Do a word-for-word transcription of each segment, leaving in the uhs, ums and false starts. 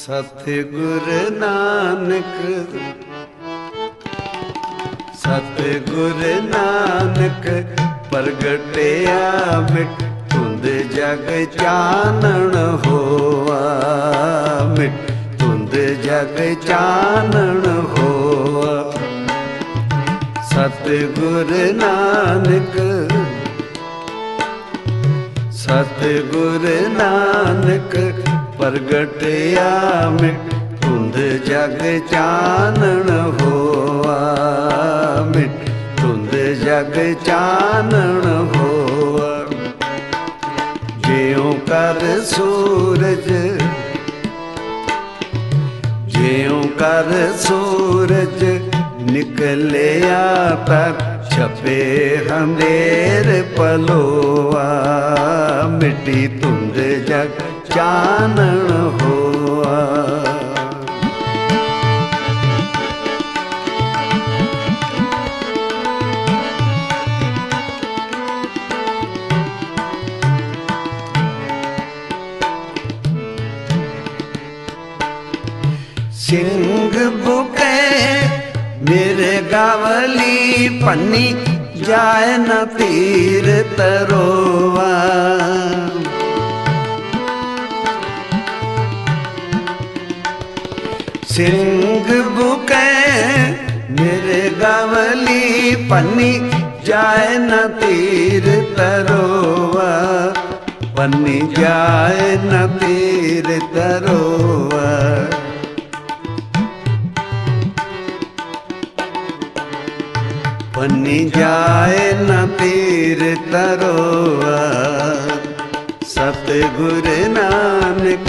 सतगुर नानक सतगुर नानक प्रगटिया मिट धुंध जग चानण होआ मिट धुंध जग चानण होआ। सतगुर नानक सतगुर नानक प्रगटिया मिट धुंध जग चानण होआ मिट धुंध जग चानण होआ। ज्यों कर सूरज ज्यों कर सूरज निकलिया तर छपे अंधेर पलोआ मिटी धुंध जग चानण होआ। सिंह बुके मेरे गावली पन्नी जाए न तीर तरोवा। सिंह बुके मेरे गावली पन्नी जाए न तीर तरोवा पन्नी जाए न तीर तरोवा। पन्नी जाए न तीर तरोआ। सतगुर नानक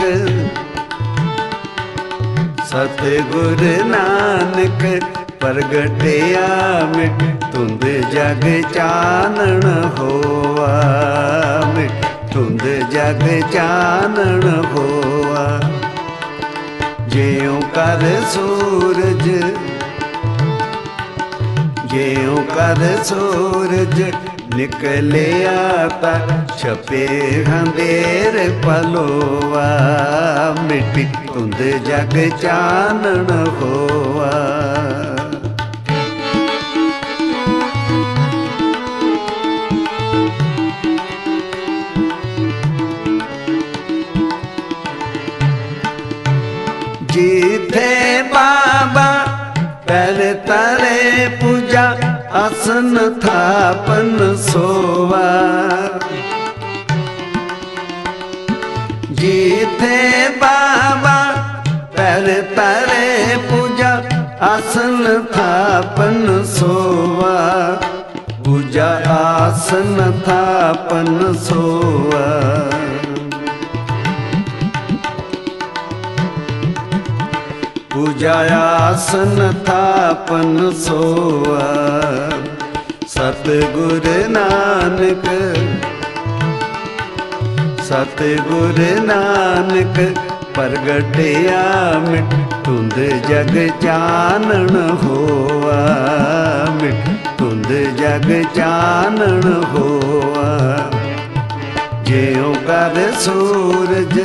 सतगुर नानक प्रगटिया मिट धुंध जग चानण होआ मिट धुंध जग चानण होआ। ज्यों कर सूरज ज्यों कर सूरज निकलिया तर छपे अंधेर पलोआ मिटी धुंध जग चानण होआ। जीते बाबा पैर तरे पूजा आसन थापन सोवा। जीते बाबा पैर तरे पूजा आसन थापन सोवा पूजा आसन थापन सोवा। पूजा आसन थापन सोआ। सतगुर नानक सतगुर नानक प्रगटिया मिट धुंध जग चानण होआ मिट धुंध जग चानण होआ। ज्यों कर सूरज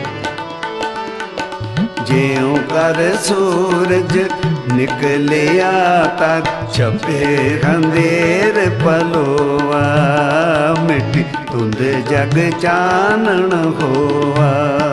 ज्यों कर सूरज निकलिया तक छपे अंधेर पलोआ मिटी धुंध जग चानण होआ।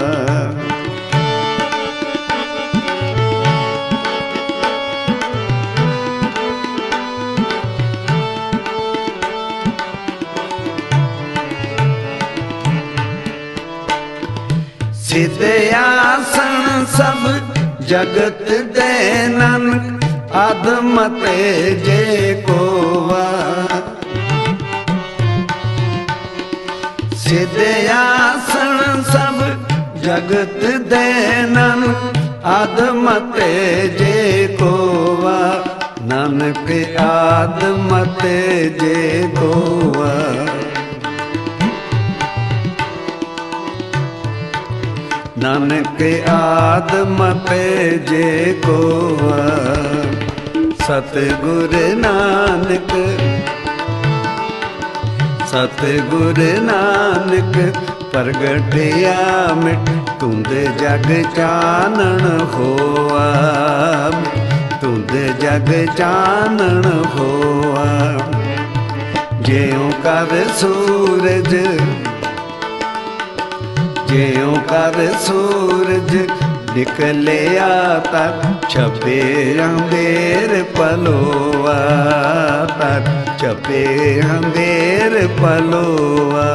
सिद्ध आसन सब जगत दे नानक आदम तेजे कोवा। सिद्ध आसन सब जगत दे नानक आदम तेजे कोवा नानक आदम तेजे कोवा। नानक आदम तेजे कोआ। सतगुर नानक सतगुर नानक ਪ੍ਰਗਟਿਆ ਮਿਟ ਧੁੰਦ ਜਗ ਚਾਨਣ ਹੋਆ, ਧੁੰਦ ਜਗ ਚਾਨਣ ਹੋਆ। ਜਿਉ ਕਰ ਸੂਰਜ, ਜਿਉ ਕਰ ਸੂਰਜ ਨਿਕਲਿਆ ਤਕ ਛਪੇ ਅੰਧੇਰ ਪਲੋਆ, ਤਕ ਛਪੇ ਅੰਧੇਰ ਪਲੋਆ।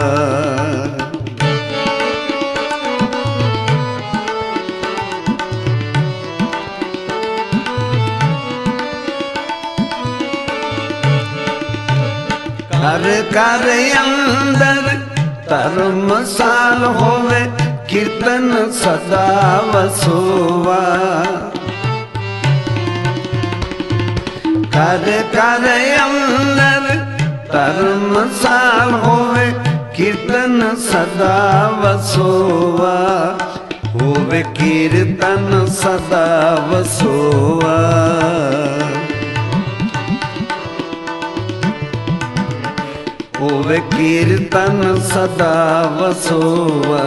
ਘਰ ਘਰ ਅੰਦਰ ਧਰਮਸਾਲ ਹੋਵੇ, ਕੀਰਤਨ ਸਦਾ ਵਸੋਵਾ। ਘਰ ਘਰ ਅੰਦਰ ਧਰਮਸਾਲ ਹੋਵੇ, ਕੀਰਤਨ ਸਦਾ ਵਸੋਵਾ। ਹੋਵੇ ਕੀਰਤਨ ਸਦਾ ਵਸੋਵਾ। ਹੋਵੇ ਕੀਰਤਨ ਸਦਾ ਵਸੋਵਾ।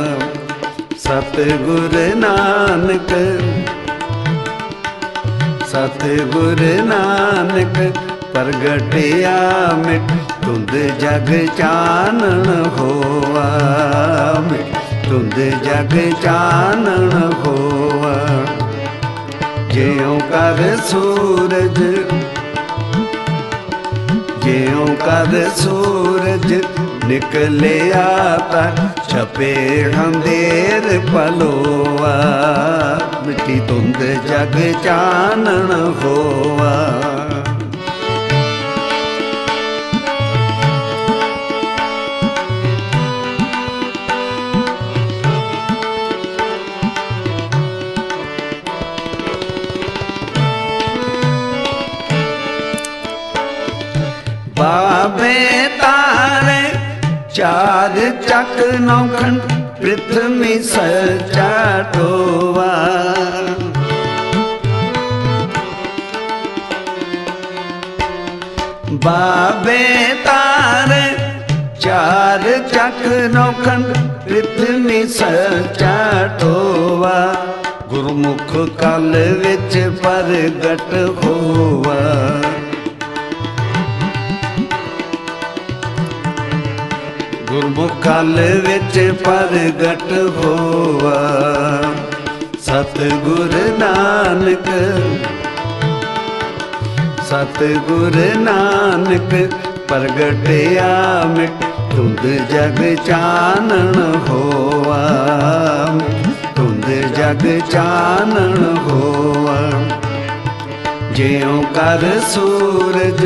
ਸਤਿਗੁਰ ਨਾਨਕ, ਸਤਿਗੁਰ ਨਾਨਕ ਪ੍ਰਗਟਿਆ ਮਿਟ ਧੁੰਦ ਜਗ ਚਾਨਣ ਹੋਆ, ਮਿਟ ਧੁੰਦ ਜਗ ਚਾਨਣ ਹੋਆ। ਜਿਉ ਕਰ ਸੂਰਜ, ਜਿਉ ਕਰ ਸੂਰਜ ਨਿਕਲਿਆ ਤਕ ਛਪੇ ਅੰਧੇਰ ਪਲੋਆ, ਮਿੱਟੀ ਧੁੰਦ ਜਗ ਚਾਨਣ ਹੋਆ। ਬਾਬੇ ਤਾਰੇ ਚਾਰ ਚੱਕ ਨੌਖੰਡ, ਪ੍ਰਿਥਵੀ ਸੱਚਾ ਟੋਆ। ਬਾਬੇ ਤਾਰੇ ਚਾਰ ਚੱਕ ਨੌਖੰਡ, ਪ੍ਰਿਥਵੀ ਸੱਚਾ ਟੋਆ। ਗੁਰਮੁਖ ਕਲ ਵਿੱਚ ਪ੍ਰਗਟ ਹੋਵਾ, ਗੁਰਮੁਖ ਕਲ ਵਿੱਚ ਪ੍ਰਗਟ ਹੋਵਾ। ਸਤਿਗੁਰ ਨਾਨਕ, ਸਤਿਗੁਰ ਨਾਨਕ ਪ੍ਰਗਟਿਆ ਮਿਟ ਧੁੰਦ ਜਗ ਚਾਨਣ ਹੋਆ, ਧੁੰਦ ਜਗ ਚਾਨਣ ਹੋਆ। ਜਿਉ ਕਰ ਸੂਰਜ,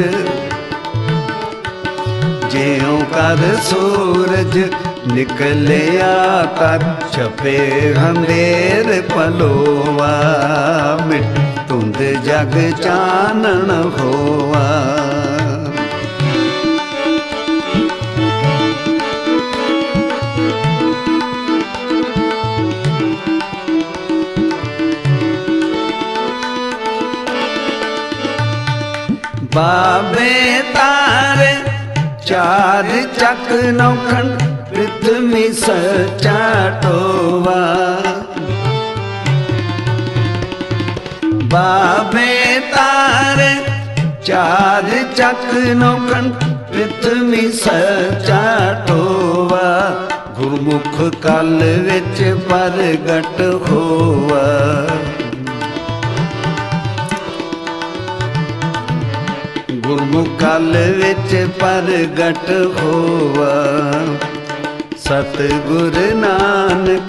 ਜਿਉ ਕਰ ਸੂਰਜ ਨਿਕਲਿਆ ਤਕ ਛਪੇ ਅੰਧੇਰ ਪਲੋਆ, ਮਿਟ ਧੁੰਦ ਜਗ ਚਾਨਣ ਹੋਆ। ਬਾਬੇ ਤਾਰੇ ਚਾਰ ਚੱਕ ਨੌਖੰਡ, ਪ੍ਰਿਥਵੀ ਸੱਚਾ ਟੋਆ। ਬਾਬੇ ਤਾਰੇ ਚਾਰ ਚੱਕ ਨੌਖੰਡ, ਪ੍ਰਿਥਵੀ ਸੱਚਾ ਟੋਆ। ਗੁਰਮੁਖ ਕਲ ਵਿੱਚ ਪ੍ਰਗਟ ਹੋਵਾ, ਗੁਰਮੁਖ ਕਲ ਵਿੱਚ ਪ੍ਰਗਟ ਹੋਵਾ। ਸਤਿਗੁਰ ਨਾਨਕ,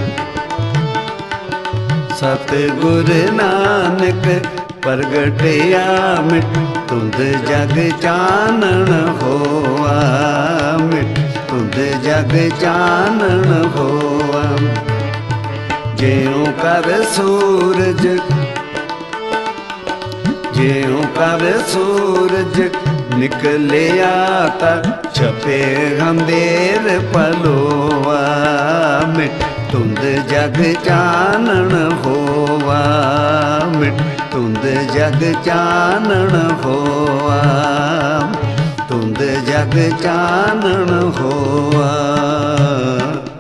ਸਤਿਗੁਰ ਨਾਨਕ ਪ੍ਰਗਟਿਆ ਮਿਟ ਧੁੰਦ ਜਗ ਚਾਨਣ ਹੋਆ, ਮਿਟ ਧੁੰਦ ਜਗ ਚਾਨਣ ਹੋਆ। ਜਿਉ ਕਰ ਸੂਰਜ, ਜਿਉ ਕਰ ਸੂਰਜ ਨਿਕਲਿਆ ਤਕ ਛਪੇ ਅੰਧੇਰ ਪਲੋਆ, ਮਿਟ ਧੁੰਦ ਜਗ ਚਾਨਣ ਹੋਵਾ, ਮਿਟ ਧੁੰਦ ਜਗ ਚਾਨਣ ਹੋਵਾ। ਧੁੰਦ ਜਗ ਚਾਨਣ ਹੋਆ।